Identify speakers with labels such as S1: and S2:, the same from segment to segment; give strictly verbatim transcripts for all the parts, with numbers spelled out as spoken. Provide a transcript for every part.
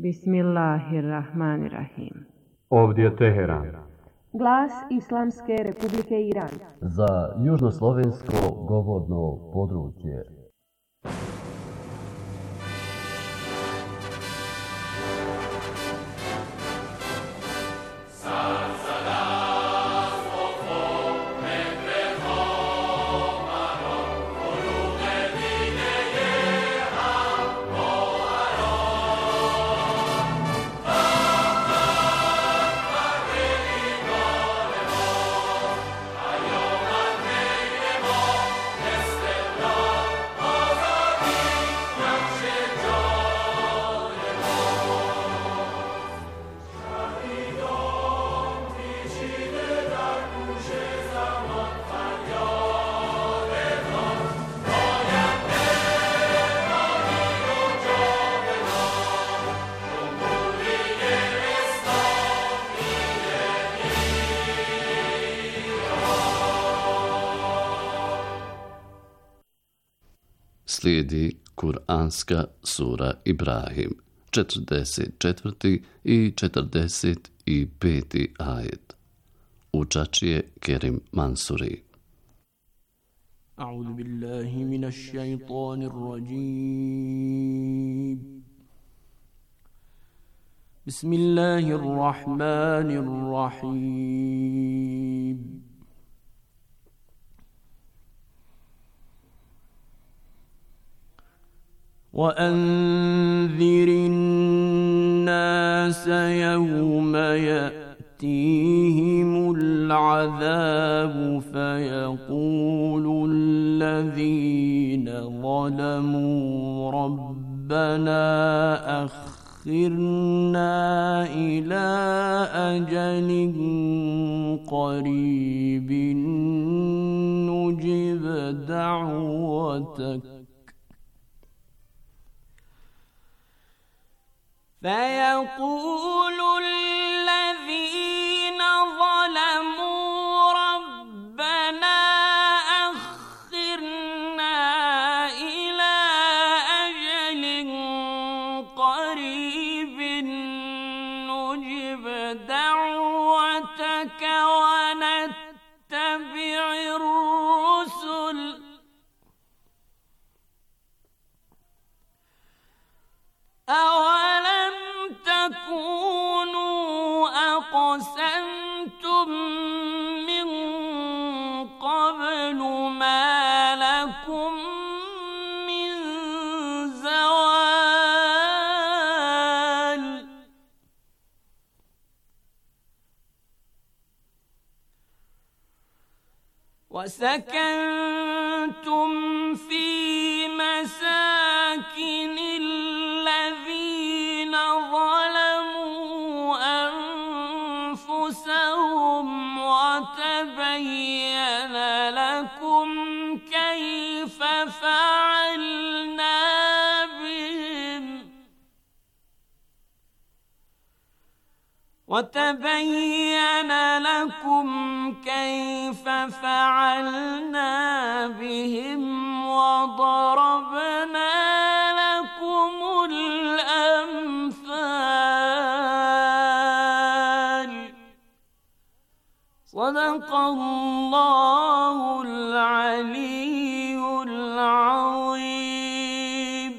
S1: Bismillahirrahmanirrahim.
S2: Ovdje je Teheran.
S3: Glas Islamske Republike Iran.
S4: Za južnoslovensko govorno područje.
S5: Slijedi Kur'anska sura Ibrahim, četrdeset četvrti i četrdeset peti ajet. Učač je Kerim Mansuri.
S6: A'udhu billahi minash shaitanir rajim. Bismillahirrahmanirrahim. وأنذر الناس يوم يأتيهم العذاب فيقول الذين ظلموا ربنا أخرنا إلى أجل قريب نجب دعوتك فيقول الذين ظلموا ربنا أخرنا إلى أجل قريب نجب دعوتك ونتبع الرسل أولم تكونوا أقسمتم من قبل ما لكم من زوال وسكنتم في مساكن الذين ظلموا أنفسهم وتبين لكم كيف فعلنا بهم وتبين لكم كيف فعلنا بهم وضربنا لكم الأمثال صدق الله العلي العظيم.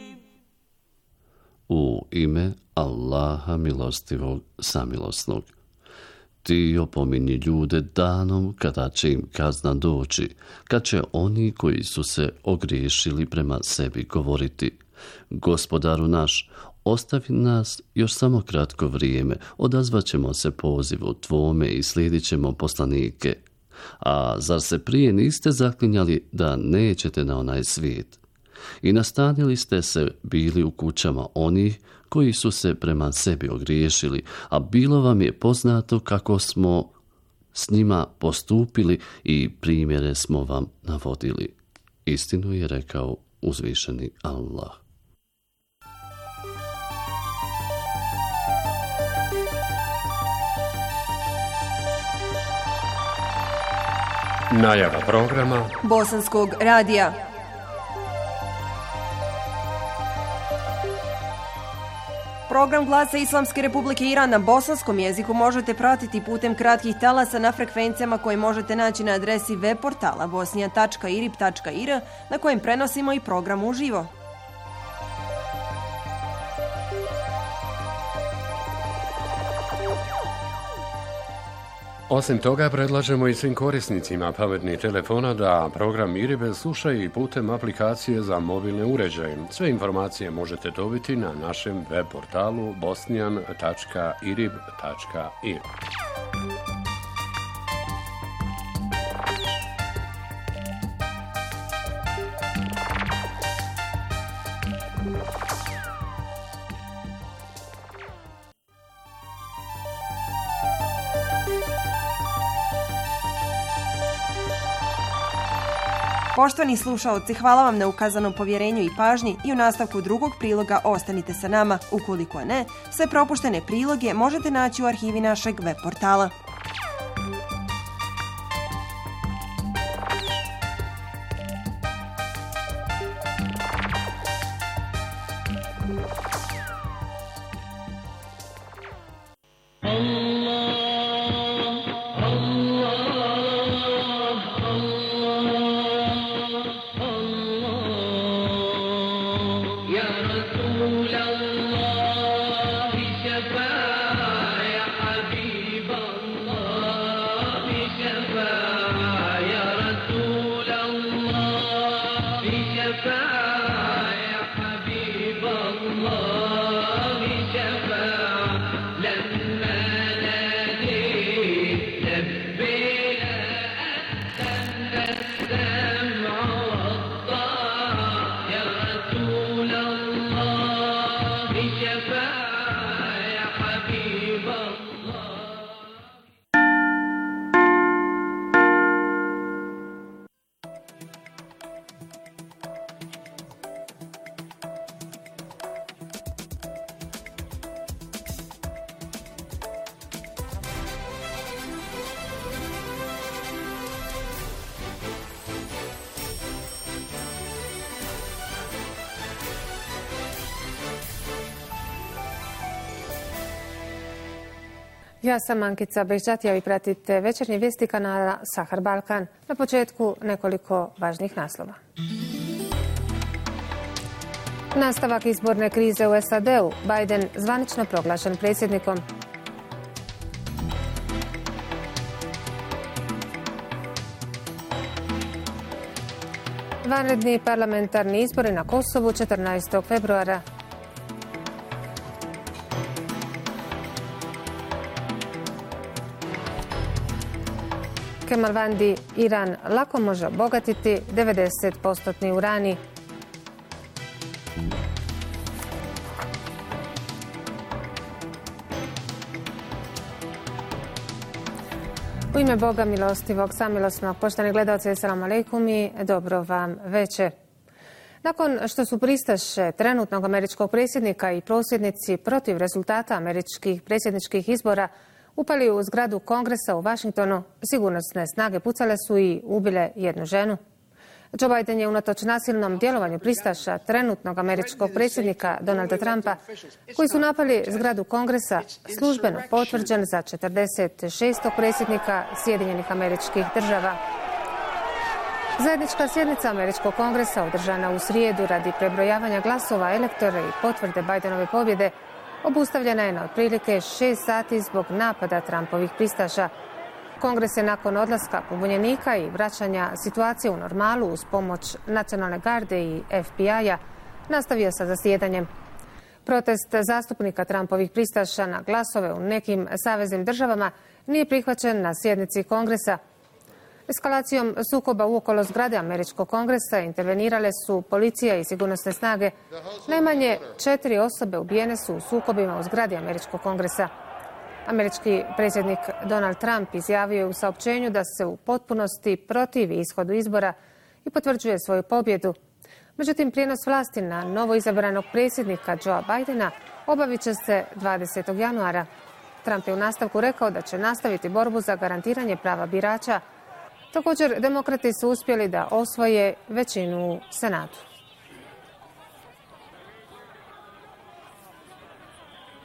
S5: U ime Allaha milostivog samilosnog. Ti opominji ljude danom kada će im kazna doći, kad će oni koji su se ogriješili prema sebi govoriti: Gospodaru naš, ostavi nas još samo kratko vrijeme, odazvat ćemo se pozivu tvome i slijedit ćemo poslanike. A zar se prije niste zaklinjali da nećete na onaj svijet? I nastanili ste se bili u kućama onih koji su se prema sebi ogriješili, a bilo vam je poznato kako smo s njima postupili i primjere smo vam navodili. Istinu je rekao uzvišeni Allah.
S2: Najava programa
S3: Bosanskog radija. program Glasa Islamske Republike Iran na bosanskom jeziku možete pratiti putem kratkih talasa na frekvencijama koje možete naći na adresi web portala bosnija tačka irib tačka ir na kojem prenosimo i program uživo.
S2: Osim toga, predlažemo i svim korisnicima pametnih telefona da program Iribe slušaju i putem aplikacije za mobilne uređaje. Sve informacije možete dobiti na našem web portalu bosnijan tačka irib tačka ir.
S3: Poštovani slušaoci, hvala vam na ukazanom povjerenju i pažnji i u nastavku drugog priloga ostanite sa nama. Ukoliko ne, sve propuštene priloge možete naći u arhivi našeg web portala.
S1: Ja sam Ankica Bežđatija i pratite večernje vijesti kanala Sahar Balkan. Na početku nekoliko važnih naslova. Nastavak izborne krize u S A D-u. Biden zvanično proglašen predsjednikom. Vanredni parlamentarni izbori na Kosovu četrnaestog februara. Kemalvandi, Iran lako može obogatiti devedeset posto urani. U ime Boga milostivog, samilosnog, poštovani gledalci, assalamu alaikum i dobro vam večer. Nakon što su pristaše trenutnog američkog predsjednika i prosvjednici protiv rezultata američkih predsjedničkih izbora upali u zgradu Kongresa u Washingtonu, sigurnosne snage pucale su i ubile jednu ženu. Joe Biden je unatoč nasilnom djelovanju pristaša trenutnog američkog predsjednika Donalda Trumpa, koji su napali zgradu Kongresa, službeno potvrđen za četrdeset šestog predsjednika Sjedinjenih Američkih Država. Zajednička sjednica Američkog kongresa održana u srijedu radi prebrojavanja glasova elektora i potvrde Bidenove pobjede obustavljena je na otprilike šest sati zbog napada Trumpovih pristaša. Kongres je nakon odlaska pobunjenika i vraćanja situacije u normalu uz pomoć Nacionalne garde i F B I-a nastavio sa zasjedanjem. Protest zastupnika Trumpovih pristaša na glasove u nekim saveznim državama nije prihvaćen na sjednici Kongresa. Eskalacijom sukoba uokolo zgrade Američkog kongresa intervenirale su policija i sigurnosne snage. Najmanje četiri osobe ubijene su u sukobima u zgradi Američkog kongresa. Američki predsjednik Donald Trump izjavio je u saopćenju da se u potpunosti protivi ishodu izbora i potvrđuje svoju pobjedu. Međutim, prijenos vlasti na novo izabranog predsjednika Joea Bidena obavit će se dvadesetog januara. Trump je u nastavku rekao da će nastaviti borbu za garantiranje prava birača. Također, demokrati su uspjeli da osvoje većinu u Senatu.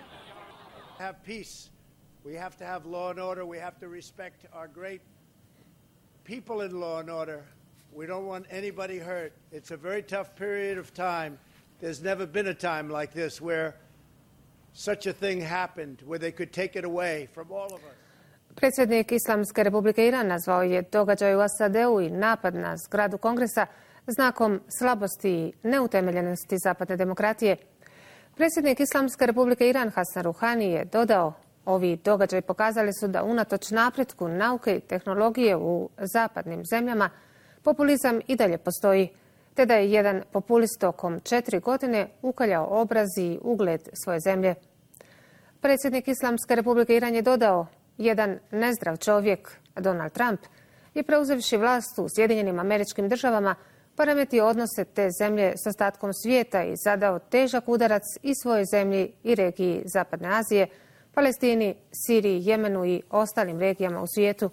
S7: have peace. We have to have law and order. We have to respect our great people in law and order. We don't want anybody hurt. It's a very tough period of time. There's never been a time like this where such a thing happened, where they could take it away from all of us.
S1: Predsjednik Islamske republike Iran nazvao je događaj u S A D-u i napad na zgradu Kongresa znakom slabosti i neutemeljenosti zapadne demokratije. Predsjednik Islamske republike Iran Hasan Rouhani je dodao: ovi događaji pokazali su da unatoč napretku nauke i tehnologije u zapadnim zemljama populizam i dalje postoji, te da je jedan populist tokom četiri godine ukaljao obraz i ugled svoje zemlje. Predsjednik Islamske republike Iran je dodao: jedan nezdrav čovjek, Donald Trump, je preuzevši vlast u Sjedinjenim Američkim Državama poremetio odnose te zemlje s ostatkom svijeta i zadao težak udarac i svojoj zemlji i regiji Zapadne Azije, Palestini, Siriji, Jemenu i ostalim regijama u svijetu.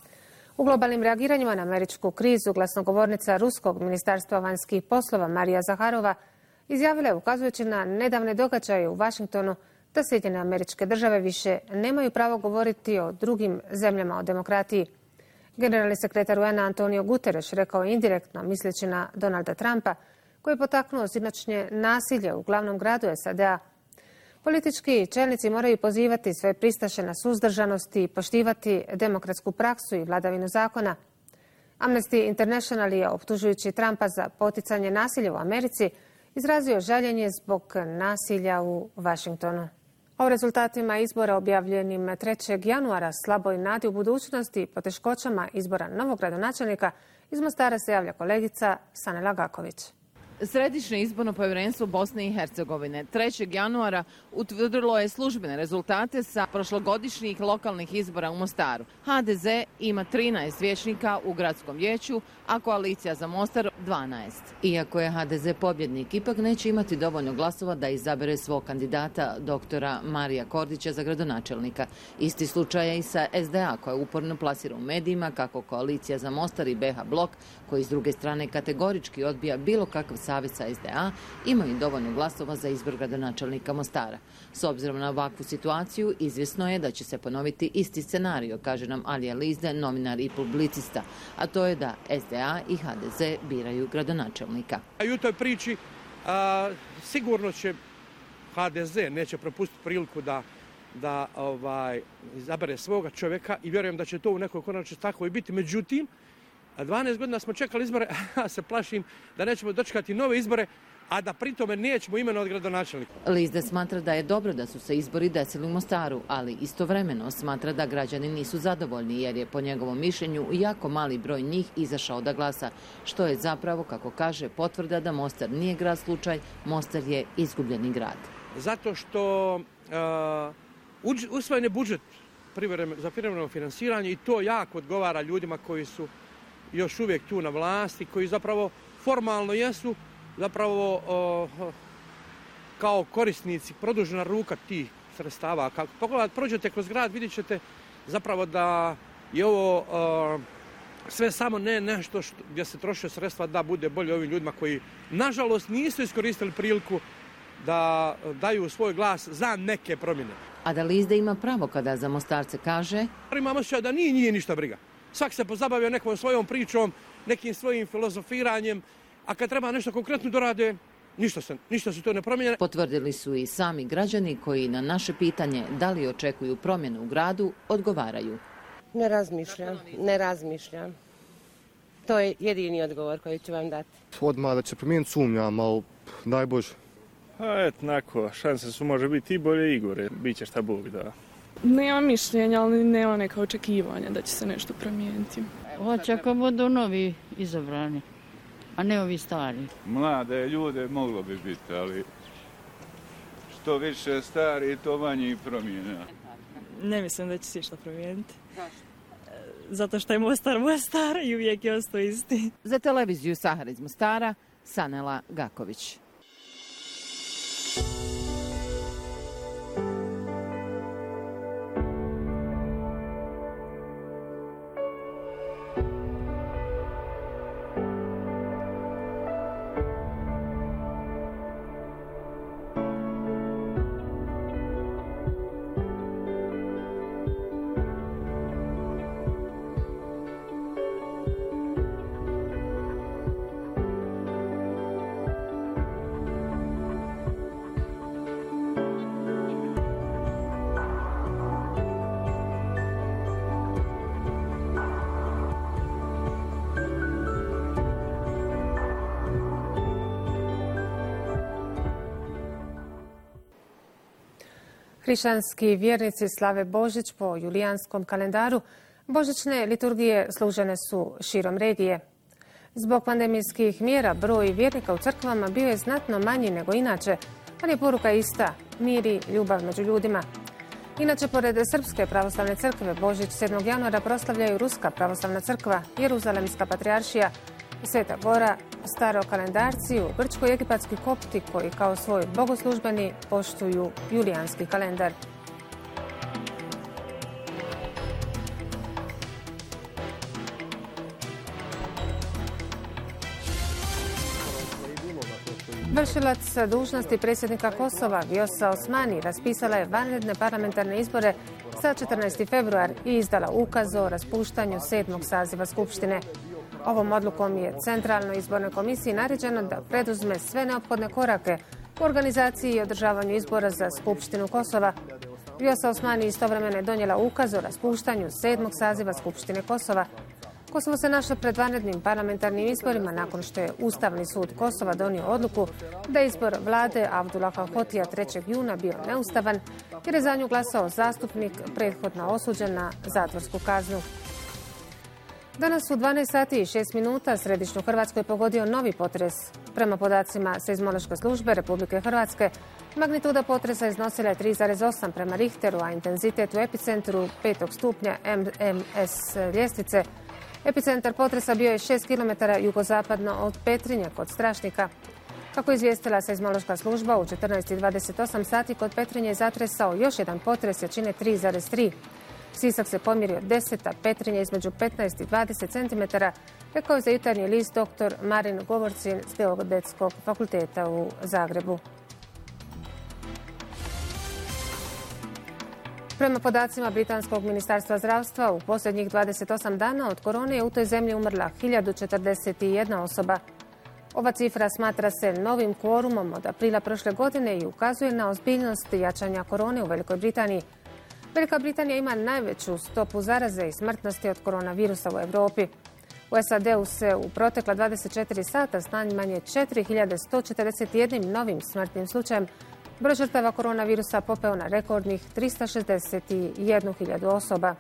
S1: U globalnim reagiranjima na američku krizu glasnogovornica Ruskog ministarstva vanjskih poslova Marija Zaharova izjavila je, ukazujući na nedavne događaje u Washingtonu, da Sjedinjene Američke Države više nemaju pravo govoriti o drugim zemljama o demokratiji. Generalni sekretar U N A Antonio Guterres rekao je indirektno, misleći na Donalda Trumpa, koji je potaknuo sinoćnje nasilje u glavnom gradu S A D-a. Politički čelnici moraju pozivati sve pristaše na suzdržanost i poštivati demokratsku praksu i vladavinu zakona. Amnesty International je, optužujući Trumpa za poticanje nasilja u Americi, izrazio žaljenje zbog nasilja u Washingtonu. O rezultatima izbora objavljenim trećeg januara, slaboj nadi u budućnosti i poteškoćama izbora novog gradonačelnika, iz Mostara se javlja kolegica Sanela Gaković.
S8: Središnje izborno povjerenstvo Bosne i Hercegovine trećeg januara utvrdilo je službene rezultate sa prošlogodišnjih lokalnih izbora u Mostaru. H D Z ima trinaest vijećnika u gradskom vijeću, a koalicija za Mostar dvanaest. Iako je H D Z pobjednik, ipak neće imati dovoljno glasova da izabere svog kandidata, doktora Marija Kordića, za gradonačelnika. Isti slučaj je i sa S D A, koja uporno plasira u medijima kako koalicija za Mostar i B H blok, koji s druge strane kategorički odbija bilo kakav savez sa S D A, imaju dovoljno glasova za izbor gradonačelnika Mostara. S obzirom na ovakvu situaciju, izvjesno je da će se ponoviti isti scenario, kaže nam Alija Lizde, novinar i publicista, a to je da S D A i H D Z biraju gradonačelnika.
S9: I u toj priči a, sigurno će H D Z neće propustiti priliku da, da ovaj, izabere svoga čovjeka i vjerujem da će to u nekoj konačnici tako i biti. Međutim, dvanaest godina smo čekali izbore, a se plašim da nećemo dočekati nove izbore, a da pritome nećemo imenovati gradonačelnika.
S8: Lizde smatra da je dobro da su se izbori desili u Mostaru, ali istovremeno smatra da građani nisu zadovoljni jer je po njegovom mišljenju jako mali broj njih izašao da glasa, što je zapravo, kako kaže, potvrda da Mostar nije grad slučaj, Mostar je izgubljeni grad.
S9: Zato što uh, usvojen je budžet za privremeno finansiranje i to jako odgovara ljudima koji su još uvijek tu na vlasti, koji zapravo formalno jesu zapravo o, kao korisnici, produžena ruka tih sredstava. Kako pogledate, prođete kroz grad, vidjet ćete zapravo da je ovo o, sve samo ne nešto što, gdje se troše sredstva da bude bolje ovim ljudima koji, nažalost, nisu iskoristili priliku da daju svoj glas za neke promjene.
S8: A da Lizde ima pravo kada za Mostarce kaže:
S9: imam osjećaj da nije, nije ništa briga. Svak se pozabavio nekom svojom pričom, nekim svojim filozofiranjem, a kad treba nešto konkretno dorade, ništa se, ništa se to ne promijenja.
S8: Potvrdili su i sami građani koji na naše pitanje da li očekuju promjenu u gradu odgovaraju.
S10: Ne razmišljam, ne razmišljam. To je jedini odgovor koji ću vam dati.
S11: Odmah da će promijeniti sumnjam, ali najbolje.
S12: A eto, nako, šanse su može biti i bolje i gore, bit će šta Bog da.
S13: Nema mišljenja, ali nema neka očekivanja da će se nešto promijeniti.
S14: Hoće ako budu novi izabrani, a ne ovi stari.
S15: Mlade ljude moglo bi biti, ali što više stari, to manje promjena.
S13: Ne mislim da će se išta promijeniti. Zato što je Mostar Mostar i uvijek je ostao isti.
S8: Za televiziju Sahara iz Mostara, Sanela Gaković.
S1: Hrišćanski vjernici slave Božić po julijanskom kalendaru. Božićne liturgije služene su širom regije. Zbog pandemijskih mjera broj vjernika u crkvama bio je znatno manji nego inače, ali je poruka ista, mir i ljubav među ljudima. Inače, pored Srpske pravoslavne crkve, Božić sedmog januara proslavljaju Ruska pravoslavna crkva, Jeruzalemska patrijaršija, Sveta Gora, starokalendarci u grčko-egipatski kopti koji kao svoj bogoslužbeni poštuju julijanski kalendar. Vršilac dužnosti predsjednika Kosova Vjosa Osmani raspisala je vanredne parlamentarne izbore za četrnaesti februar i izdala ukaz o raspuštanju sedmog saziva Skupštine. Ovom odlukom je Centralnoj izbornoj komisiji naređeno da preduzme sve neophodne korake u organizaciji i održavanju izbora za Skupštinu Kosova. Vjosa Osmani istovremeno je donijela ukaz o raspuštanju sedmog saziva Skupštine Kosova. Kosovo se našlo pred vanrednim parlamentarnim izborima nakon što je Ustavni sud Kosova donio odluku da je izbor vlade Abdullaha Hotija trećeg juna bio neustavan jer je za nju glasao zastupnik prethodno osuđen na zatvorsku kaznu. Danas u dvanaest sati i šest minuta središnju Hrvatsku je pogodio novi potres. Prema podacima Seizmološke službe Republike Hrvatske, magnituda potresa iznosila je tri zarez osam prema Richteru, a intenzitet u epicentru petog stupnja M M S ljestvice. Epicentar potresa bio je šest kilometara jugozapadno od Petrinje kod Strašnika. Kako je izvijestila Seizmološka služba, u četrnaest i dvadeset osam sati kod Petrinje je zatresao još jedan potres jačine tri zarez tri. Sisak se pomirio deset, a Petrinje između petnaest i dvadeset centimetara, rekao je za Jutarnji list doktor Marin Govorcin s Geodetskog fakulteta u Zagrebu. Prema podacima Britanskog ministarstva zdravstva, u posljednjih dvadeset osam dana od korone je u toj zemlji umrla hiljadu četrdeset jedna osoba. Ova cifra smatra se novim kvorumom od aprila prošle godine i ukazuje na ozbiljnost jačanja korone u Velikoj Britaniji. Velika Britanija ima najveću stopu zaraze i smrtnosti od koronavirusa u Europi. U S A D-u se u protekla dvadeset četiri sata s najmanje četiri hiljade sto četrdeset jedan novim smrtnim slučajem broj žrtava koronavirusa popeo na rekordnih trista šezdeset jednu hiljadu osoba.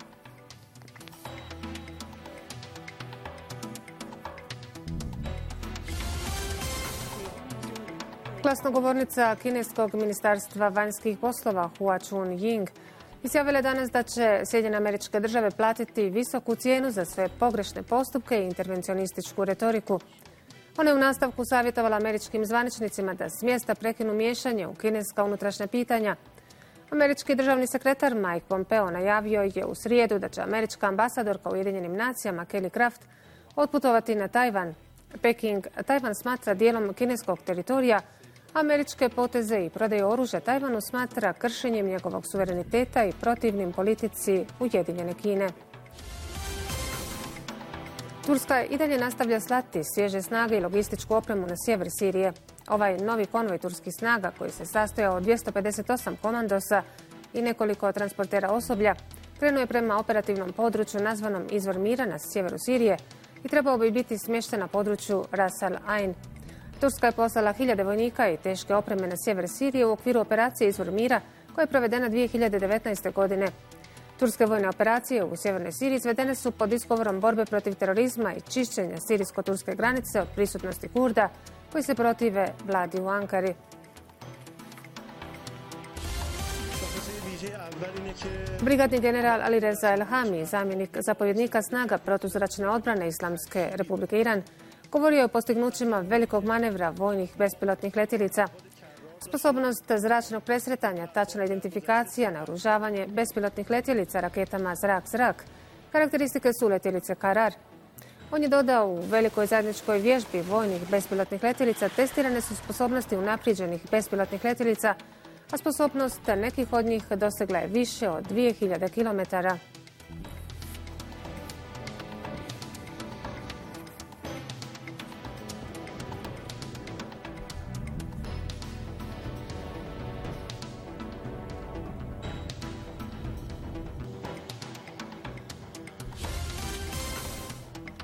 S1: Glasnogovornica kineskog ministarstva vanjskih poslova Hua Chunying izjavila je danas da će Sjedinjene Američke Države platiti visoku cijenu za sve pogrešne postupke i intervencionističku retoriku. Ona je u nastavku savjetovala američkim zvaničnicima da s mjesta prekinu miješanje u kineska unutrašnja pitanja. Američki državni sekretar Mike Pompeo najavio je u srijedu da će američka ambasadorka u Ujedinjenim nacijama Kelly Craft otputovati na Tajvan. Peking Tajvan smatra dijelom kineskog teritorija, američke poteze i prodaju oružja Tajvanu smatra kršenjem njegovog suvereniteta i protivnim politici Ujedinjene Kine. Turska i dalje nastavlja slati svježe snage i logističku opremu na sjever Sirije. Ovaj novi konvoj turskih snaga, koji se sastojao od dvjesto pedeset osam komandosa i nekoliko transportera osoblja, krenuo je prema operativnom području nazvanom Izvor mira na sjeveru Sirije i trebao bi biti smješten na području Ras al Ain. Turska je poslala hiljade vojnika i teške opreme na sjever Sirije u okviru operacije Izvor mira koja je provedena dvije hiljade devetnaeste. godine. Turske vojne operacije u sjevernoj Siriji izvedene su pod izgovorom borbe protiv terorizma i čišćenja sirijsko-turske granice od prisutnosti Kurda koji se protive vladi u Ankari. Brigadni general Ali Reza Elhami, zamjenik zapovjednika snaga protuzračne odbrane Islamske Republike Iran, govorio je o postignućima velikog manevra vojnih bespilotnih letjelica. Sposobnost zračnog presretanja, tačna identifikacija, naoružavanje bespilotnih letjelica raketama zrak-zrak, karakteristike su letjelice Karar. On je dodao, u velikoj zajedničkoj vježbi vojnih bespilotnih letjelica testirane su sposobnosti unaprijeđenih bespilotnih letjelica, a sposobnost nekih od njih dosegla je više od dvije hiljade kilometara.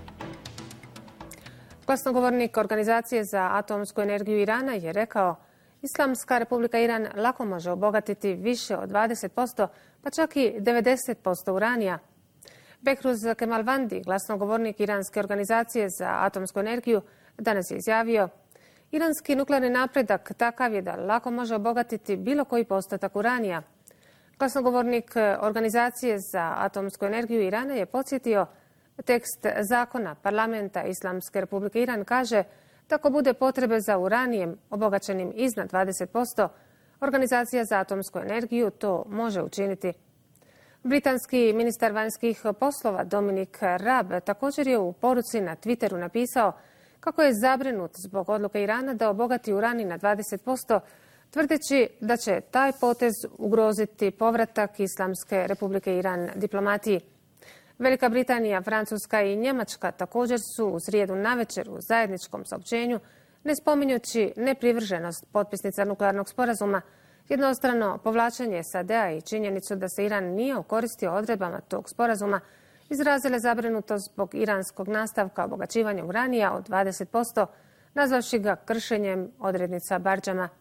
S1: Glasnogovornik Organizacije za atomsku energiju Irana je rekao: Islamska republika Iran lako može obogatiti više od dvadeset posto, pa čak i devedeset posto uranija. Behruz Kemalvandi, glasnogovornik Iranske organizacije za atomsku energiju, danas je izjavio: iranski nuklearni napredak takav je da lako može obogatiti bilo koji postotak uranija. Glasnogovornik Organizacije za atomsku energiju Irana je podsjetio: tekst zakona Parlamenta Islamske republike Iran kaže da ako bude potrebe za uranijem obogaćenim iznad dvadeset posto, Organizacija za atomsku energiju to može učiniti. Britanski ministar vanjskih poslova Dominic Raab također je u poruci na Twitteru napisao kako je zabrinut zbog odluke Irana da obogati uranij na dvadeset posto, tvrdeći da će taj potez ugroziti povratak Islamske republike Iran diplomatiji. Velika Britanija, Francuska i Njemačka također su u srijedu navečer u zajedničkom saopćenju, ne spominjući neprivrženost potpisnica nuklearnog sporazuma, jednostrano povlačenje S A D-a i činjenicu da se Iran nije okoristio odredbama tog sporazuma, izrazile zabrinutost zbog iranskog nastavka obogaćivanja uranija od dvadeset posto, nazvavši ga kršenjem odrednica Bardžama.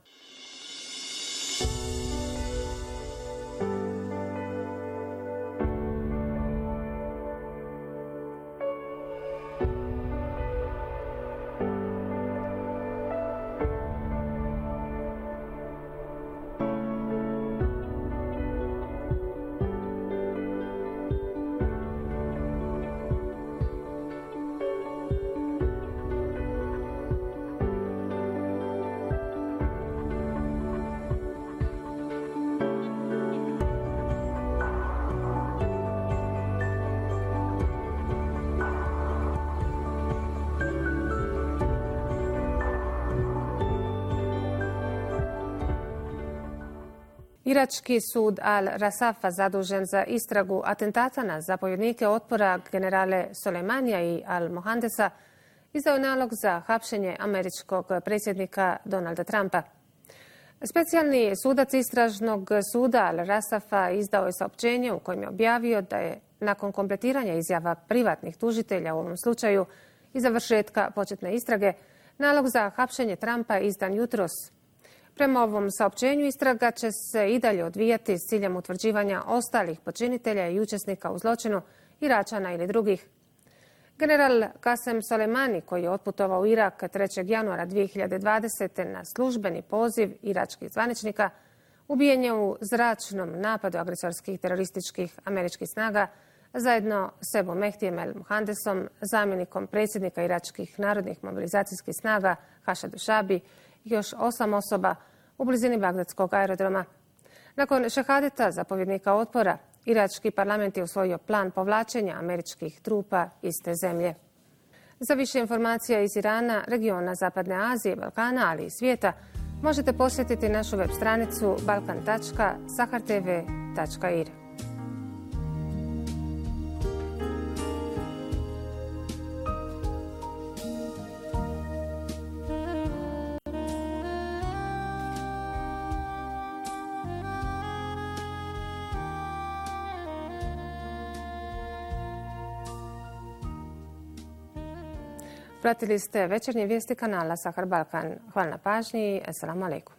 S1: Irački sud Al-Rasafa, zadužen za istragu atentata na zapovjednike otpora generale Soleimanija i Al-Mohandesa, izdao je nalog za hapšenje američkog predsjednika Donalda Trumpa. Specijalni sudac istražnog suda Al-Rasafa izdao je saopćenje u kojem je objavio da je nakon kompletiranja izjava privatnih tužitelja u ovom slučaju i završetka početne istrage, nalog za hapšenje Trumpa izdan jutros. Prema ovom saopćenju istraga će se i dalje odvijati s ciljem utvrđivanja ostalih počinitelja i učesnika u zločinu, Iračana ili drugih. General Qasem Soleimani, koji je otputovao u Irak trećeg januara dvije hiljade dvadesete. na službeni poziv iračkih zvaničnika, ubijen je u zračnom napadu agresorskih terorističkih američkih snaga zajedno s Ebu Mehdijem el-Mohandesom, zamjenikom predsjednika iračkih narodnih mobilizacijskih snaga Hašadu Šabi, i još osam osoba u blizini Bagdadskog aerodroma. Nakon šehadeta zapovjednika otpora, irački parlament je usvojio plan povlačenja američkih trupa iz te zemlje. Za više informacija iz Irana, regiona Zapadne Azije, Balkana, ali i svijeta, možete posjetiti našu web stranicu balkan tačka sahar t v tačka i r. Pratili ste večernje vijesti kanala Sahar Balkan. Hvala na pažnji i assalamu alaikum.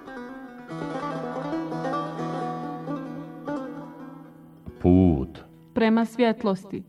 S16: Put prema svjetlosti.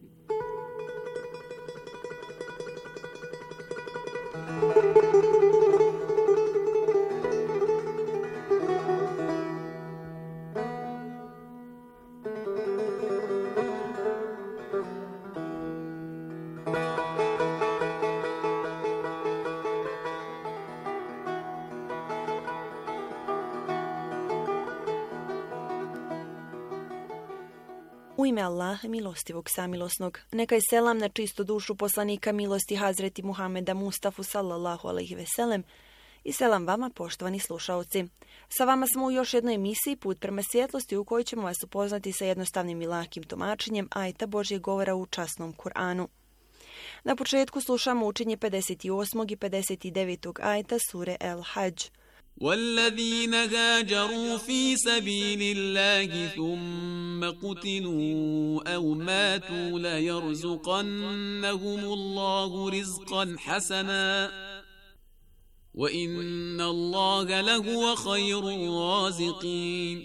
S17: U ime Allaha, milostivog, samilosnog, neka je selam na čistu dušu poslanika milosti Hazreti Muhameda Mustafu sallallahu alejhi ve sellem i selam vama, poštovani slušaoci. Sa vama smo u još jednoj emisiji Put prema svjetlosti u kojoj ćemo vas upoznati sa jednostavnim i lakim tumačenjem ajeta Božjeg govora u časnom Kur'anu. Na početku slušamo učenje pedeset osmog i pedeset devetog ajeta sure El Hadž.
S6: والذين هاجروا في سبيل الله ثم قتلوا أو ماتوا ليرزقنهم الله رزقا حسنا وإن الله لهو خير الرازقين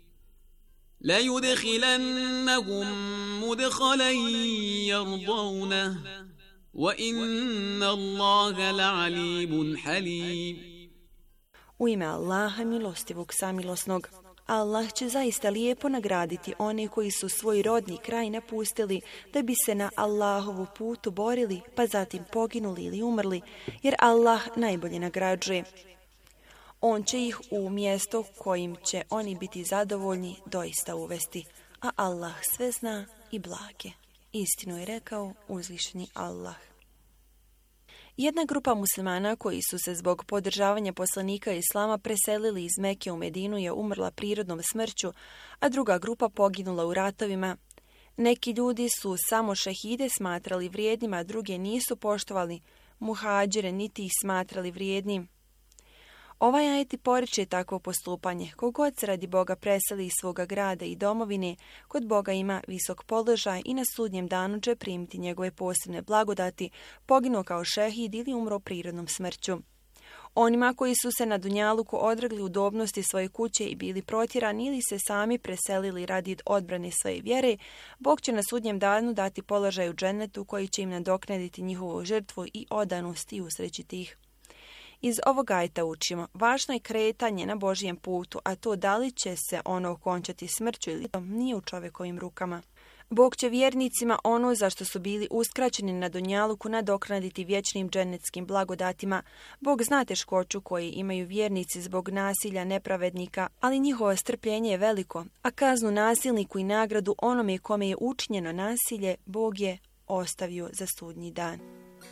S6: ليدخلنهم مدخلا يرضونه وإن الله لعليم حليم.
S17: U ime Allaha, milostivog, samilosnog, Allah će zaista lijepo nagraditi one koji su svoj rodni kraj napustili da bi se na Allahovu putu borili, pa zatim poginuli ili umrli, jer Allah najbolje nagrađuje. On će ih u mjesto kojim će oni biti zadovoljni doista uvesti, a Allah sve zna i blag je. Istinu je rekao uzvišeni Allah. Jedna grupa muslimana koji su se zbog podržavanja poslanika Islama preselili iz Mekke u Medinu je umrla prirodnom smrću, a druga grupa poginula u ratovima. Neki ljudi su samo šehide smatrali vrijednima, a druge nisu poštovali muhađire niti ih smatrali vrijednim. Ovaj ajet poriče takvo postupanje. Kogod se radi Boga preseli iz svoga grada i domovine, kod Boga ima visok položaj i na sudnjem danu će primiti njegove posebne blagodati, poginuo kao šehid ili umro prirodnom smrću. Onima koji su se na dunjaluku odrekli udobnosti svoje kuće i bili protjerani ili se sami preselili radi odbrane svoje vjere, Bog će na sudnjem danu dati položaj u džennetu koji će im nadoknaditi njihovu žrtvu i odanost i usrećiti ih. Iz ovog ajeta učimo, važno je kretanje na Božjem putu, a to da li će se ono okončati smrću ili nije u čovjekovim rukama. Bog će vjernicima ono za što su bili uskraćeni na dunjaluku nadoknaditi vječnim džennetskim blagodatima. Bog zna teškoću koji imaju vjernici zbog nasilja nepravednika, ali njihovo strpljenje je veliko, a kaznu nasilniku i nagradu onome kome je učinjeno nasilje, Bog je ostavio za sudnji dan.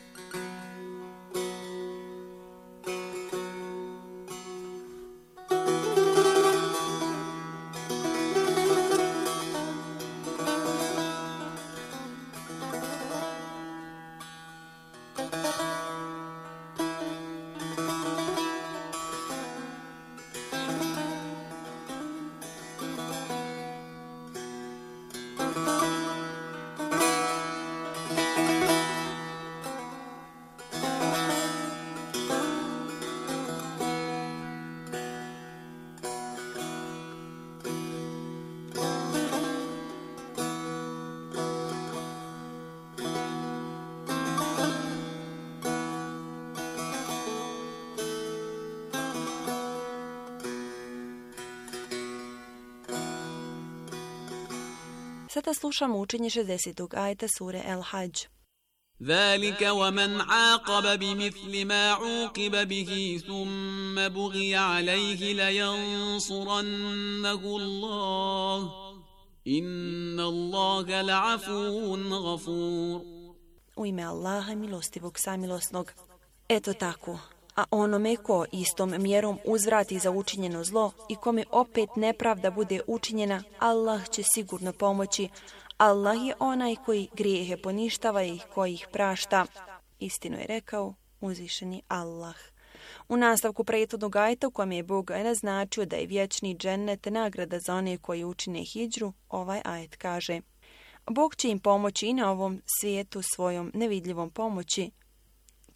S17: Sada slušamo učenje šezdesetog ajeta sure El Hadž.
S6: ذلك ومن عاقب بمثل ما عوقب به ثم بغي عليه لينصرنه الله إن الله لعفو غفور.
S17: U ime Allaha, milostivog, samilosnog. Eto tako, a onome ko istom mjerom uzvrati za učinjeno zlo i kome opet nepravda bude učinjena, Allah će sigurno pomoći. Allah je onaj koji grijehe poništava i koji ih prašta. Istinu je rekao uzvišeni Allah. U nastavku prethodnog ajeta u kojem je Bog naznačio da je vječni džennet nagrada za one koji učine hidžru, ovaj ajet kaže: Bog će im pomoći i na ovom svijetu svojom nevidljivom pomoći,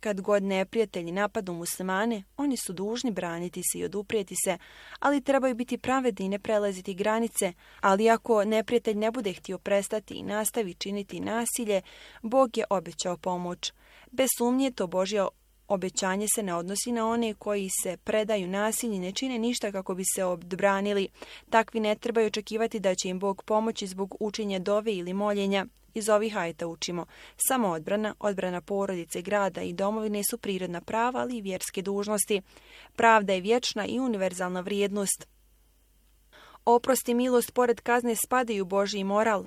S17: Kad god neprijatelji napadnu muslimane, oni su dužni braniti se i oduprijeti se, ali trebaju biti pravedni i ne prelaziti granice, ali ako neprijatelj ne bude htio prestati i nastavi činiti nasilje, Bog je obećao pomoć. Bez sumnje to Božje obećanje se ne odnosi na one koji se predaju nasilju i ne čine ništa kako bi se odbranili. Takvi ne trebaju očekivati da će im Bog pomoći zbog učenja dove ili moljenja. Iz ovih ajeta učimo: samo odbrana, odbrana porodice, grada i domovine su prirodna prava, ali i vjerske dužnosti. Pravda je vječna i univerzalna vrijednost. Oprost i milost pored kazne spadaju u Božji moral.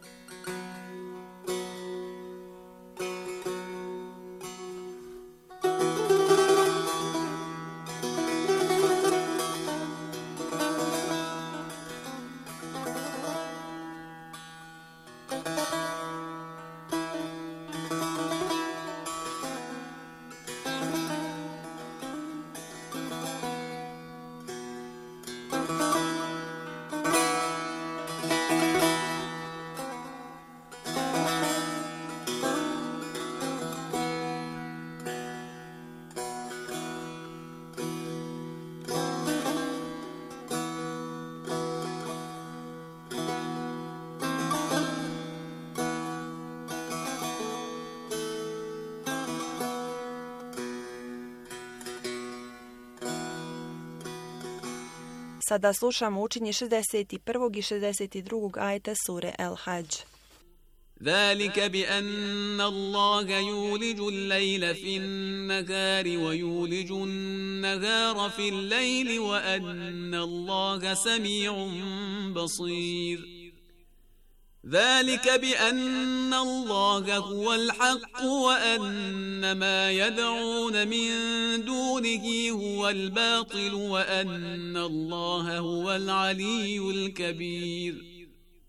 S17: Sada slušamo učenje šezdeset prvog i šezdeset drugog ajeta sure El-Hadž.
S6: ذلك بأن الله يولج الليل في النهار ويولج النهار في الليل وأن الله سميع بصير ذلك بأن الله هو الحق وأن ما يدعون من دونه هو الباطل وأن الله هو العلي الكبير.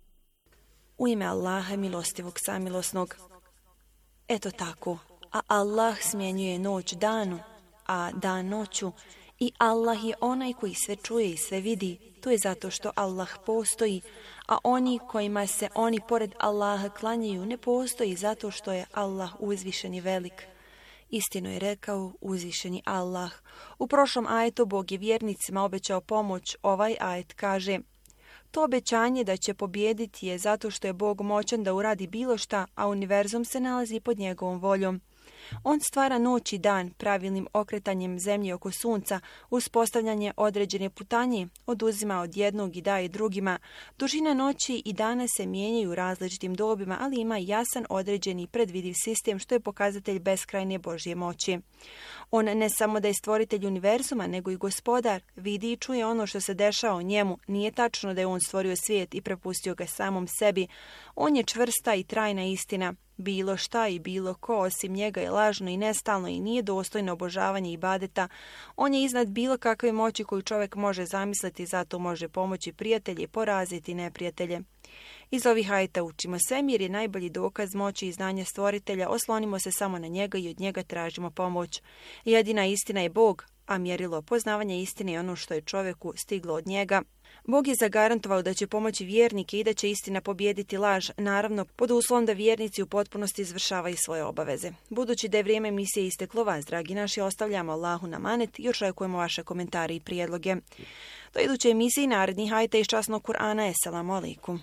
S17: U ime Allaha milostivog samilosnog. Eto tako, a Allah smjenjuje noć danu, a dan noću, i Allah je onaj koji sve čuje i sve vidi. To je zato što Allah postoji, a oni kojima se oni pored Allaha klanjaju ne postoji zato što je Allah uzvišen i velik. Istino je rekao uzvišeni Allah. U prošlom ajetu Bog je vjernicima obećao pomoć. Ovaj ajet kaže: to obećanje da će pobijediti je zato što je Bog moćan da uradi bilo šta, a univerzum se nalazi pod njegovom voljom. On stvara noć i dan pravilnim okretanjem zemlje oko sunca, uspostavljanje određene putanje, oduzima od jednog i daje drugima. Dužina noći i dana se mijenjaju u različitim dobima, ali ima jasan određeni predvidiv sistem što je pokazatelj beskrajne Božje moći. On ne samo da je stvoritelj univerzuma, nego i gospodar, vidi i čuje ono što se dešava u njemu. Nije tačno da je on stvorio svijet i prepustio ga samom sebi. On je čvrsta i trajna istina. Bilo šta i bilo ko osim njega je lažno i nestalno i nije dostojno obožavanja i ibadeta. On je iznad bilo kakve moći koju čovjek može zamisliti, zato može pomoći prijatelje i poraziti neprijatelje. Iz ovih ajeta učimo: svemir je najbolji dokaz moći i znanja stvoritelja, oslonimo se samo na njega i od njega tražimo pomoć. Jedina istina je Bog, a mjerilo poznavanja istine je ono što je čovjeku stiglo od njega. Bog je zagarantovao da će pomoći vjernike i da će istina pobijediti laž, naravno pod uslovom da vjernici u potpunosti izvršavaju svoje obaveze. Budući da je vrijeme emisije isteklo, vas, dragi naši, ostavljamo Allahu na manet i očekujemo vaše komentare i prijedloge. Do iduće emisije narednih ajeta iz časnog Kur'ana. Esselamu alaikum.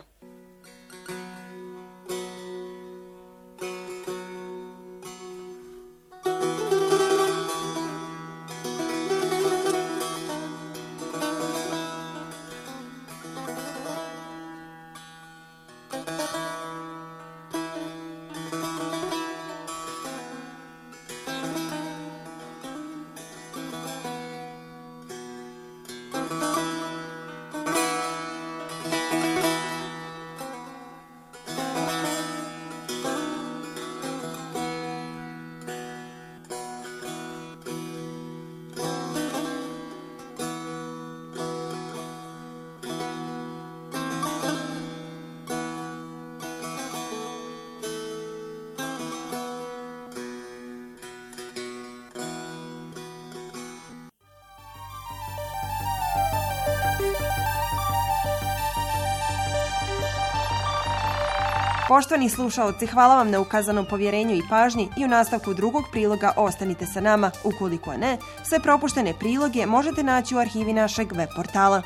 S3: Poštovani slušaoci, hvala vam na ukazanom povjerenju i pažnji i u nastavku drugog priloga ostanite sa nama. Ukoliko ne, sve propuštene priloge možete naći u arhivi našeg web portala.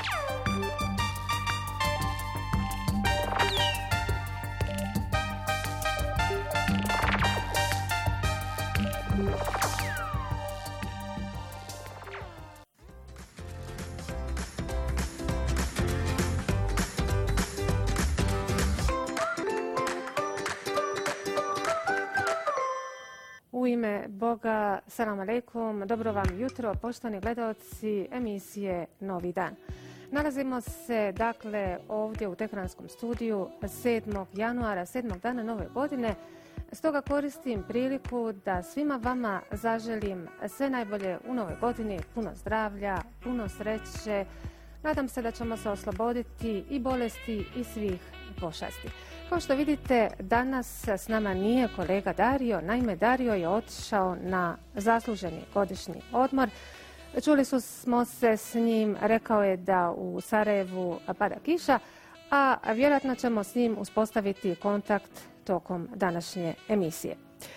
S1: U ime Boga, salam aleikum, dobro vam jutro, poštovani gledaoci emisije Novi dan. Nalazimo se dakle ovdje u Teheranskom studiju sedmog januara, sedmog dana nove godine. Stoga koristim priliku da svima vama zaželim sve najbolje u novoj godini, puno zdravlja, puno sreće. Nadam se da ćemo se osloboditi i bolesti i svih pošasti. Kao što vidite, danas s nama nije kolega Dario. Naime, Dario je otišao na zasluženi godišnji odmor. Čuli su smo se s njim, rekao je da u Sarajevu pada kiša, a vjerojatno ćemo s njim uspostaviti kontakt tokom današnje emisije.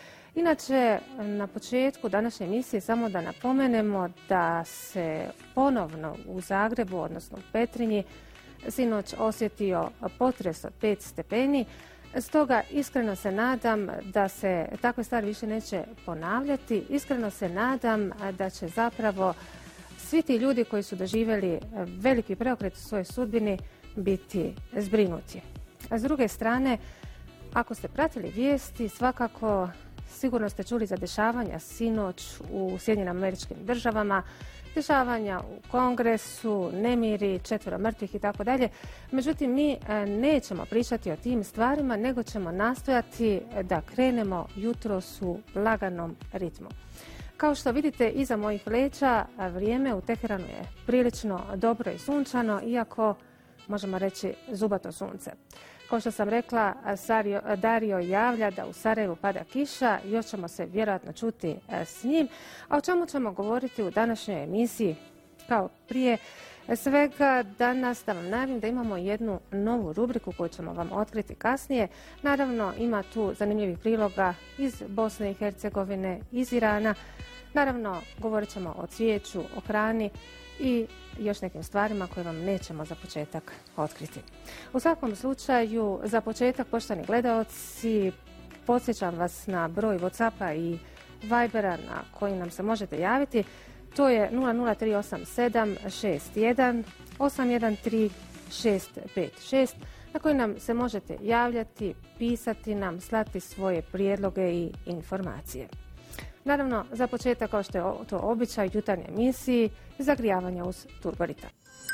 S1: Inače, na početku današnje emisije samo da napomenemo da se ponovno u Zagrebu, odnosno u Petrinji, sinoć osjetio potres od pet stepeni. Stoga iskreno se nadam da se takve stvari više neće ponavljati. Iskreno se nadam da će zapravo svi ti ljudi koji su doživjeli veliki preokret u svojoj sudbini biti zbrinuti. A s druge strane, ako ste pratili vijesti, svakako sigurno ste čuli za dešavanja sinoć u Sjedinjenim Američkim Državama, dešavanja u Kongresu, nemiri, četvero mrtvih i tako dalje. Međutim, mi nećemo pričati o tim stvarima, nego ćemo nastojati da krenemo jutros u laganom ritmu. Kao što vidite, iza mojih leđa vrijeme u Teheranu je prilično dobro i sunčano, iako možemo reći zubato sunce. Kao što sam rekla, Dario javlja da u Sarajevu pada kiša, još ćemo se vjerojatno čuti s njim. A o čemu ćemo govoriti u današnjoj emisiji? Kao prije svega, danas da vam najavim da imamo jednu novu rubriku koju ćemo vam otkriti kasnije. Naravno, ima tu zanimljivih priloga iz Bosne i Hercegovine, iz Irana. Naravno, govorit ćemo o cvijeću, o hrani i još nekim stvarima koje vam nećemo za početak otkriti. U svakom slučaju, za početak, poštovani gledaoci, podsjećam vas na broj WhatsAppa i Vibera na koji nam se možete javiti. To je nula nula tri osam sedam šest jedan osam jedan tri šest pet šest na koji nam se možete javljati, pisati nam, slati svoje prijedloge i informacije. Naravno, za početak, kao što je to običaj jutarnje emisiji, zagrijavanja uz Turborita.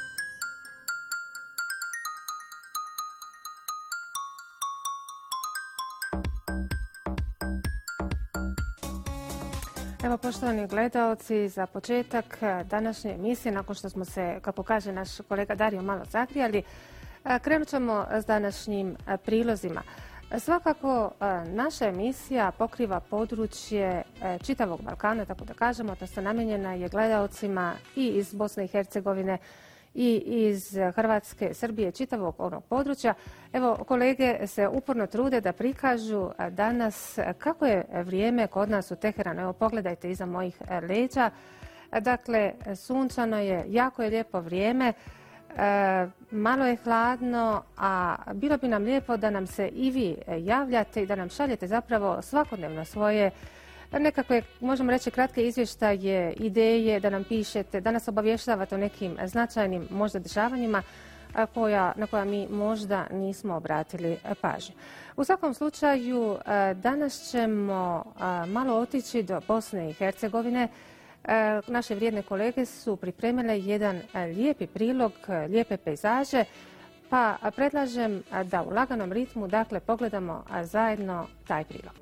S1: Evo, poštovani gledaoci, za početak današnje emisije, nakon što smo se, kako kaže naš kolega Dario, malo zagrijali, krenut ćemo s današnjim prilozima. Svakako, naša emisija pokriva područje čitavog Balkana, tako da kažemo, da se namijenjena je gledaocima i iz Bosne i Hercegovine i iz Hrvatske, Srbije, čitavog onog područja. Evo, kolege se uporno trude da prikažu danas kako je vrijeme kod nas u Teheranu. Evo, pogledajte iza mojih leđa. Dakle, sunčano je, jako je lijepo vrijeme. E, malo je hladno, a bilo bi nam lijepo da nam se i vi javljate i da nam šaljete zapravo svakodnevno svoje nekakve, možemo reći, kratke izvještaje, ideje, da nam pišete, da nas obavještavate o nekim značajnim možda dešavanjima koja, na koja mi možda nismo obratili pažnju. U svakom slučaju, danas ćemo malo otići do Bosne i Hercegovine. Naše vrijedne kolege su pripremile jedan lijepi prilog, lijepe pejzaže, pa predlažem da u laganom ritmu, dakle, pogledamo zajedno taj prilog.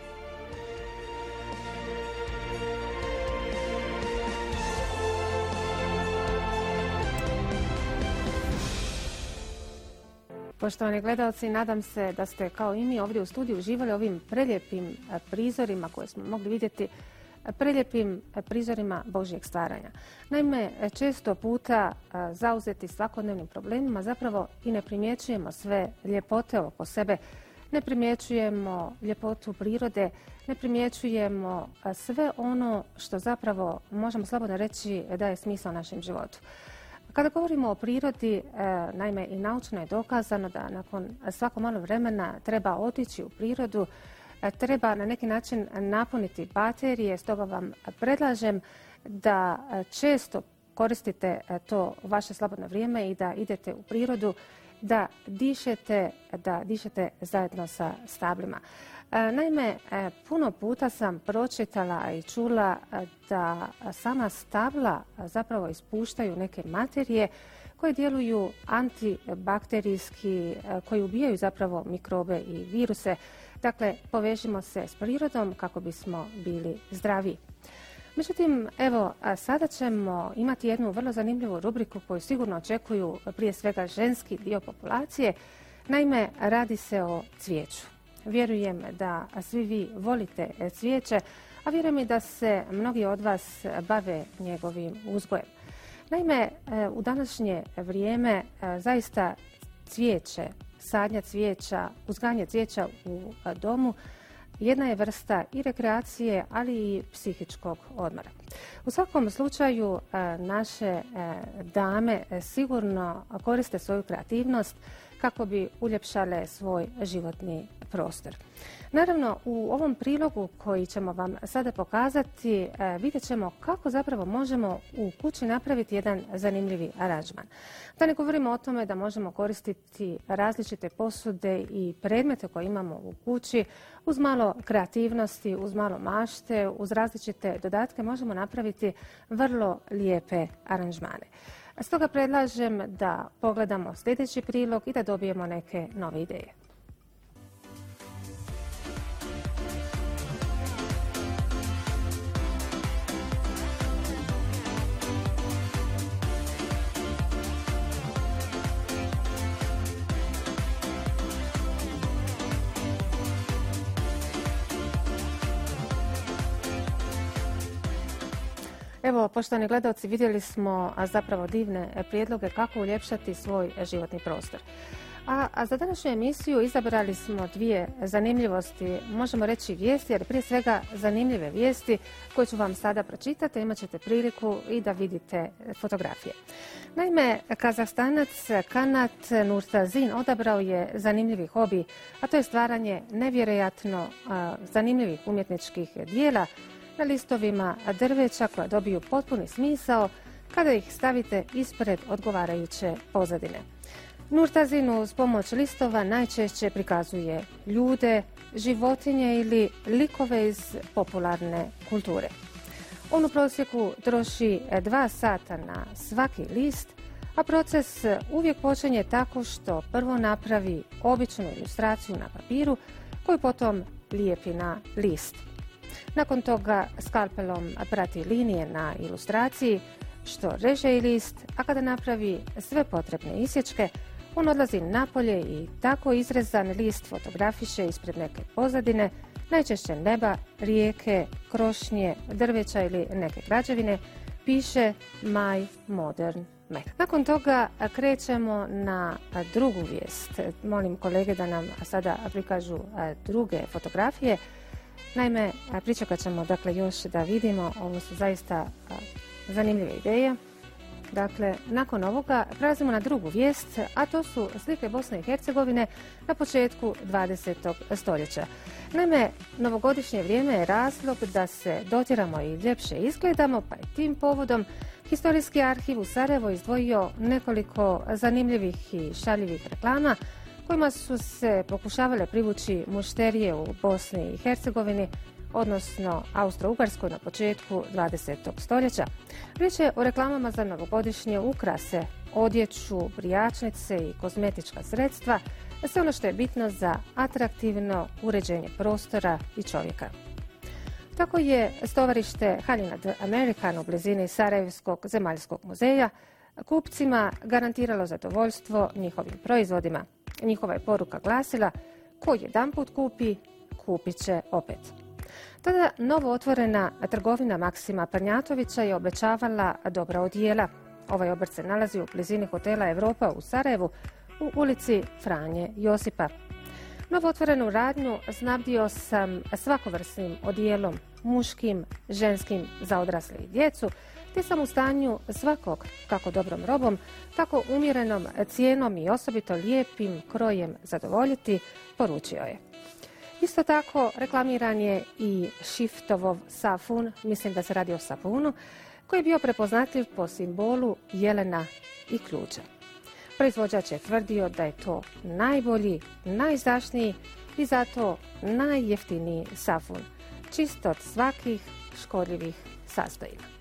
S1: Poštovani gledalci, nadam se da ste kao i mi ovdje u studiju uživali ovim preljepim prizorima koje smo mogli vidjeti, preljepim prizorima Božjeg stvaranja. Naime, često puta zauzeti svakodnevnim problemima zapravo i ne primjećujemo sve ljepote oko sebe, ne primjećujemo ljepotu prirode, ne primjećujemo sve ono što zapravo možemo slobodno reći daje smisao našem životu. Kada govorimo o prirodi, naime i naučno je dokazano da nakon svako malo vremena treba otići u prirodu, treba na neki način napuniti baterije, stoga vam predlažem da često koristite to vaše slobodno vrijeme i da idete u prirodu, da dišete, da dišete zajedno sa stablima. Naime, puno puta sam pročitala i čula da sama stabla zapravo ispuštaju neke materije koje djeluju antibakterijski, koji ubijaju zapravo mikrobe i viruse. Dakle, povežimo se s prirodom kako bismo bili zdravi. Međutim, evo, sada ćemo imati jednu vrlo zanimljivu rubriku koju sigurno očekuju prije svega ženski dio populacije. Naime, radi se o cvijeću. Vjerujem da svi vi volite cvijeće, a vjerujem i da se mnogi od vas bave njegovim uzgojem. Naime, u današnje vrijeme zaista cvijeće, sadnja cvijeća, uzgajanje cvijeća u domu jedna je vrsta i rekreacije, ali i psihičkog odmora. U svakom slučaju naše dame sigurno koriste svoju kreativnost kako bi uljepšale svoj životni prostor. Naravno, u ovom prilogu koji ćemo vam sada pokazati vidjet ćemo kako zapravo možemo u kući napraviti jedan zanimljivi aranžman. Da ne govorimo o tome da možemo koristiti različite posude i predmete koje imamo u kući. Uz malo kreativnosti, uz malo mašte, uz različite dodatke možemo napraviti vrlo lijepe aranžmane. Stoga predlažem da pogledamo sljedeći prilog i da dobijemo neke nove ideje. Evo, poštovani gledalci, vidjeli smo zapravo divne prijedloge kako uljepšati svoj životni prostor. A, a za današnju emisiju izabrali smo dvije zanimljivosti, možemo reći vijesti, jer prije svega zanimljive vijesti koje ću vam sada pročitati, imat ćete priliku i da vidite fotografije. Naime, Kazahstanac Kanat Nurtazin odabrao je zanimljivi hobi, a to je stvaranje nevjerojatno a, zanimljivih umjetničkih dijela na listovima drveća koja dobiju potpuni smisao kada ih stavite ispred odgovarajuće pozadine. Nurtazin uz pomoć listova najčešće prikazuje ljude, životinje ili likove iz popularne kulture. On u prosjeku troši dva sata na svaki list, a proces uvijek počinje tako što prvo napravi običnu ilustraciju na papiru koju potom lijepi na list. Nakon toga skalpelom prati linije na ilustraciji, što reže i list, a kada napravi sve potrebne isječke, on odlazi napolje i tako izrezan list fotografiše ispred neke pozadine, najčešće neba, rijeke, krošnje, drveća ili neke građevine, piše My Modern Mac. Nakon toga krećemo na drugu vijest. Molim kolege da nam sada prikažu druge fotografije. Naime, pričekat ćemo dakle još da vidimo, ovo su zaista zanimljive ideje. Dakle, nakon ovoga prelazimo na drugu vijest, a to su slike Bosne i Hercegovine na početku dvadesetog stoljeća. Naime, novogodišnje vrijeme je razlog da se dotiramo i ljepše izgledamo, pa je tim povodom Historijski arhiv u Sarajevu izdvojio nekoliko zanimljivih i šaljivih reklama kojima su se pokušavale privući mušterije u Bosni i Hercegovini, odnosno Austro-Ugarskoj na početku dvadesetog stoljeća. Riječ je o reklamama za novogodišnje ukrase, odjeću, brijačnice i kozmetička sredstva, sve ono što je bitno za atraktivno uređenje prostora i čovjeka. Tako je stovarište Haljina the American u blizini Sarajevskog zemaljskog muzeja kupcima garantiralo zadovoljstvo njihovim proizvodima. Njihova je poruka glasila: ko jedanput kupi, kupit će opet. Tada novo otvorena trgovina Maksima Prnjatovića je obećavala dobra odijela. Ovaj obrt se nalazi u blizini hotela Europa u Sarajevu u ulici Franje Josipa. Novootvorenu radnju snabdio sam svakovrsnim odijelom, muškim, ženskim za odrasle i djecu, te sam u stanju svakog, kako dobrom robom, tako umjerenom cijenom i osobito lijepim krojem zadovoljiti, poručio je. Isto tako reklamiran je i Šiftovov safun, mislim da se radi o sapunu, koji je bio prepoznatljiv po simbolu jelena i ključa. Proizvođač je tvrdio da je to najbolji, najizdašniji i zato najjeftiniji safun, čist od svakih škodljivih sastojina.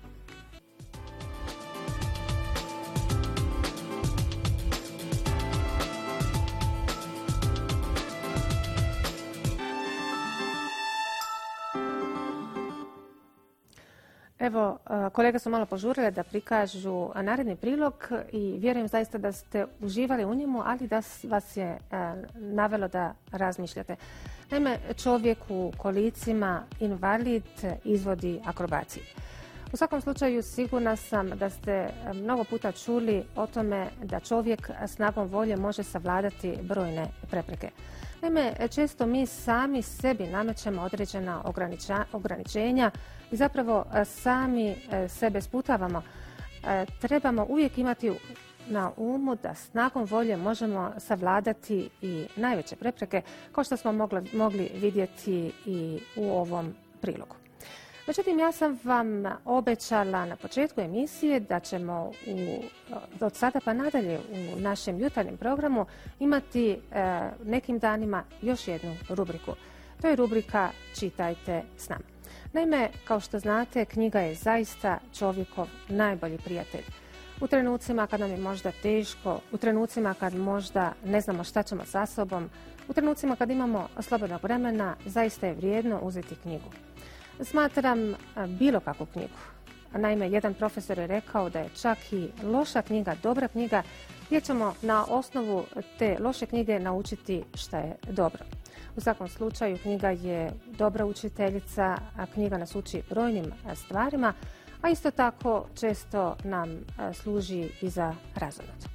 S1: Evo, kolega su malo požurile da prikažu naredni prilog i vjerujem zaista da ste uživali u njemu, ali da vas je navelo da razmišljate. Naime, čovjek u kolicima, invalid, izvodi akrobacije. U svakom slučaju sigurna sam da ste mnogo puta čuli o tome da čovjek snagom volje može savladati brojne prepreke. Naime, često mi sami sebi namećemo određena ograničenja i zapravo sami sebe sputavamo. Trebamo uvijek imati na umu da snagom volje možemo savladati i najveće prepreke, kao što smo mogli, mogli vidjeti i u ovom prilogu. Međutim, ja sam vam obećala na početku emisije da ćemo u, od sada pa nadalje u našem jutarnjem programu imati e, nekim danima još jednu rubriku. To je rubrika Čitajte s nama. Naime, kao što znate, knjiga je zaista čovjekov najbolji prijatelj. U trenucima kad nam je možda teško, u trenucima kad možda ne znamo šta ćemo sa sobom, u trenucima kad imamo slobodnog vremena, zaista je vrijedno uzeti knjigu. Smatram bilo kakvu knjigu. Naime, jedan profesor je rekao da je čak i loša knjiga dobra knjiga, gdje ćemo na osnovu te loše knjige naučiti šta je dobro. U svakom slučaju, knjiga je dobra učiteljica, a knjiga nas uči brojnim stvarima, a isto tako često nam služi i za razonod.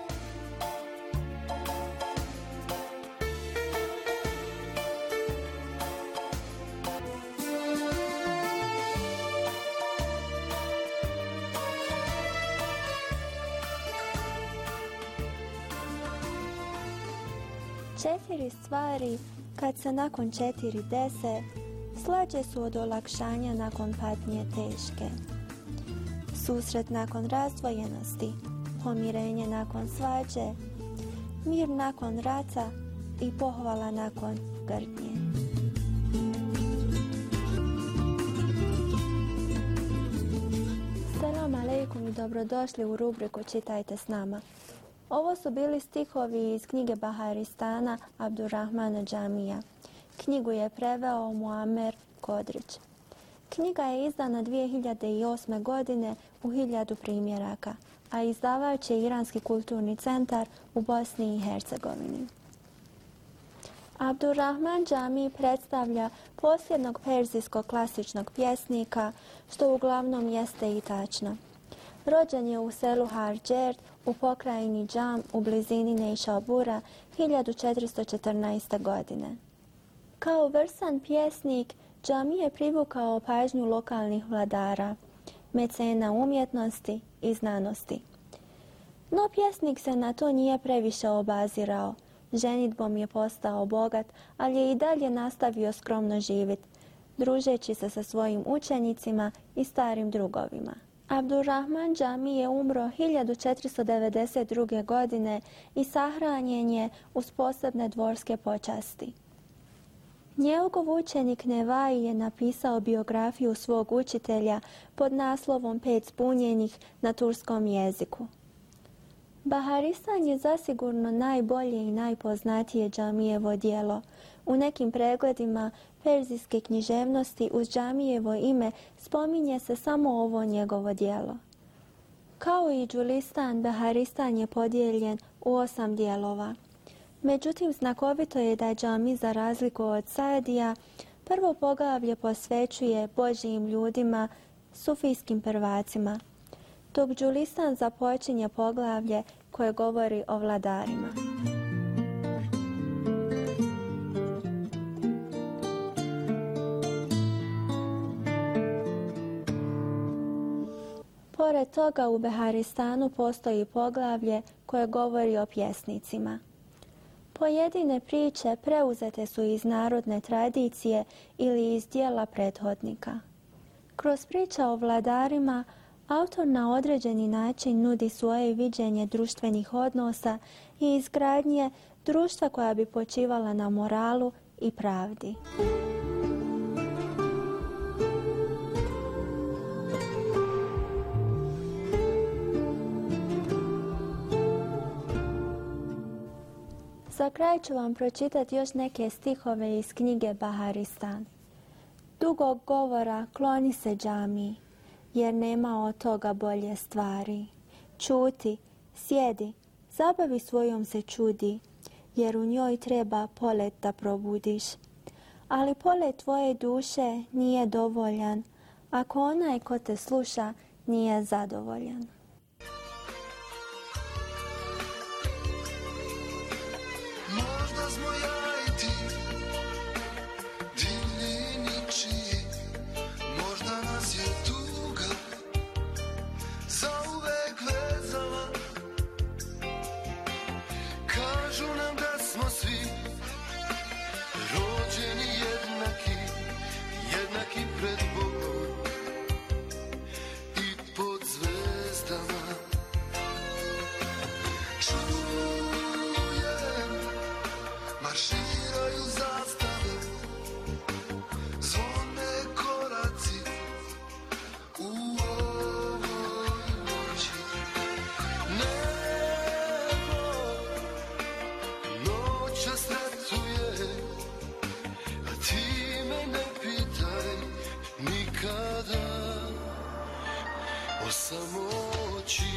S16: Četiri stvari kad se nakon četiri dese, slađe su od olakšanja nakon patnje teške. Susret nakon razdvojenosti, pomirenje nakon svađe, mir nakon rata i pohvala nakon grdnje. Selam aleikum i dobrodošli u rubriku Čitajte s nama. Ovo su bili stihovi iz knjige Baharistana Abdurrahmana Džamija. Knjigu je preveo Muamer Kodrić. Knjiga je izdana dvije hiljade osme. godine u hiljadu primjeraka, a izdavač je Iranski kulturni centar u Bosni i Hercegovini. Abdurrahman Džami predstavlja posljednog perzijskog klasičnog pjesnika, što uglavnom jeste i tačno. Rođen je u selu Harđerd u pokrajini Džam u blizini Nejšabura hiljadu četiristo četrnaeste. godine. Kao vrsan pjesnik, Džami je privukao pažnju lokalnih vladara, mecena umjetnosti i znanosti. No pjesnik se na to nije previše obazirao. Ženidbom je postao bogat, ali je i dalje nastavio skromno živjeti, družeći se sa svojim učenicima i starim drugovima. Abdurrahman Džami je umro hiljadu četiristo devedeset druge. godine i sahranjen je uz posebne dvorske počasti. Njegov učenik Nevaji je napisao biografiju svog učitelja pod naslovom Pet zbunjenih na turskom jeziku. Baharistan je zasigurno najbolje i najpoznatije Džamijevo djelo. U nekim pregledima perzijske književnosti uz Džamijevo ime spominje se samo ovo njegovo djelo. Kao i Đulistan, Baharistan je podijeljen u osam dijelova. Međutim, znakovito je da Džami, za razliku od Saadija, prvo poglavlje posvećuje Božjim ljudima, sufijskim prvacima, dok Đulistan započinje poglavlje koje govori o vladarima. Pored toga u Beharistanu postoji poglavlje koje govori o pjesnicima. Pojedine priče preuzete su iz narodne tradicije ili iz dijela prethodnika. Kroz priče o vladarima, autor na određeni način nudi svoje viđenje društvenih odnosa i izgradnje društva koja bi počivala na moralu i pravdi. Za kraj ću vam pročitati još neke stihove iz knjige Baharistan. Dugog govora kloni se džami, jer nema od toga bolje stvari. Čuti, sjedi, zabavi svojom se čudi, jer u njoj treba polet da probudiš. Ali polet tvoje duše nije dovoljan, ako onaj ko te sluša nije zadovoljan.
S18: Možda smo ja i ti divni ničiji, možda nas je tuga zauvek vezala. Kažu nam da smo svi rođeni jednaki, jednaki pred Bogom i pod zvezdama. Marširaju zastave, zvone koraci u ovoj noći. Nebo noćas ratuje, a ti me ne pitaj nikada o samoći.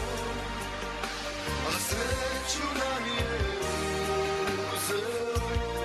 S18: Sreću nam je uzeo.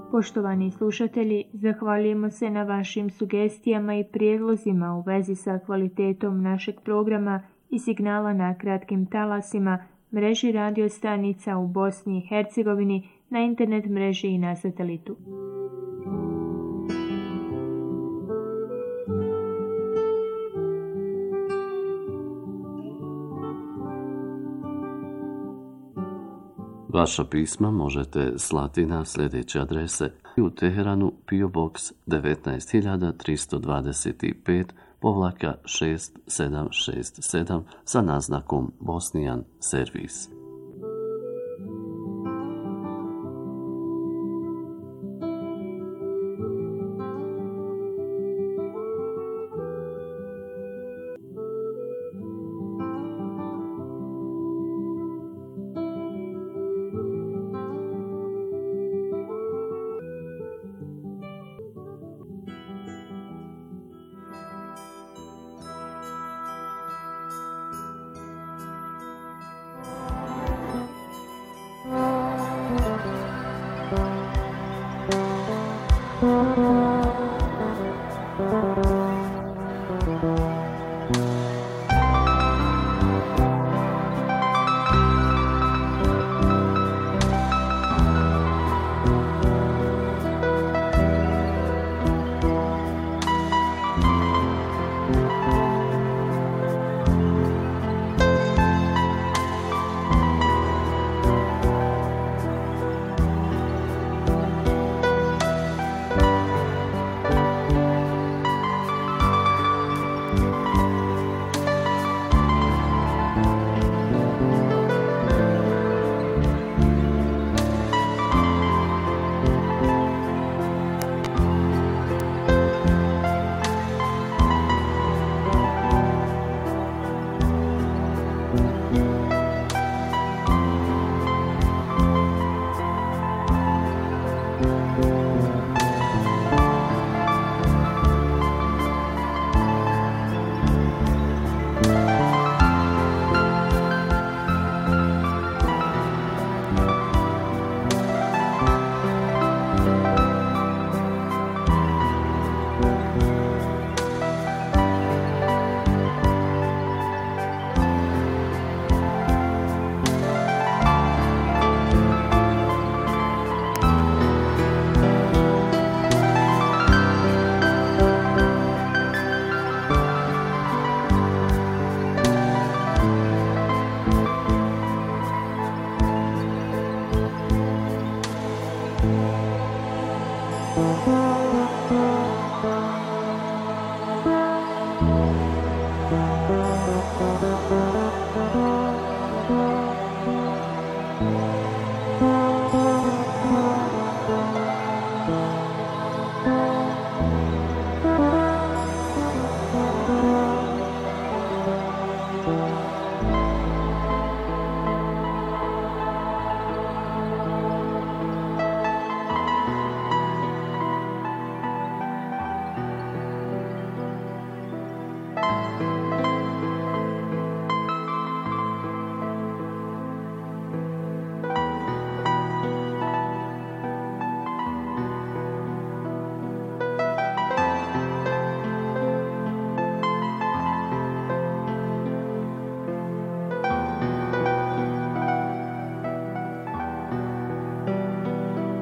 S19: Poštovani slušatelji, zahvaljujemo se na vašim sugestijama i prijedlozima u vezi sa kvalitetom našeg programa i signala na kratkim talasima, mreži radio stanica u Bosni i Hercegovini, na internet mreži i na satelitu.
S5: Vaša pisma možete slati na sljedeće adrese: u Teheranu P O Box devetnaest hiljada tristo dvadeset pet povlaka šest sedam šest sedam sa naznakom Bosnian Servis.
S19: Thank you.